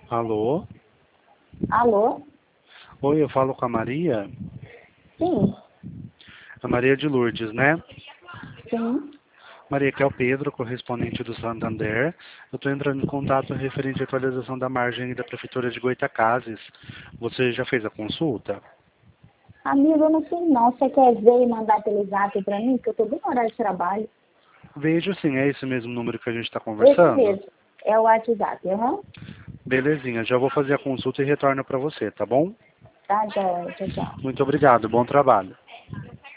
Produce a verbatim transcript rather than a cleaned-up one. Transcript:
Alô? Alô? Oi, eu falo com a Maria? Sim, A Maria de Lourdes, né? sim. Maria, que é o Pedro, correspondente do Santander. Eu estou entrando em contato referente à atualização da margem da Prefeitura de Goitacazes. Você já fez a consulta? Amigo, eu não sei não. Você quer ver e mandar pelo zap pra mim? Que eu tô bem no horário de trabalho. Vejo sim, é esse mesmo número que a gente está Esse conversando? mesmo. É o WhatsApp, aham. Belezinha, já vou fazer a consulta e retorno para você, tá bom? Tá, joia. Tchau, tchau. Muito obrigado, bom trabalho.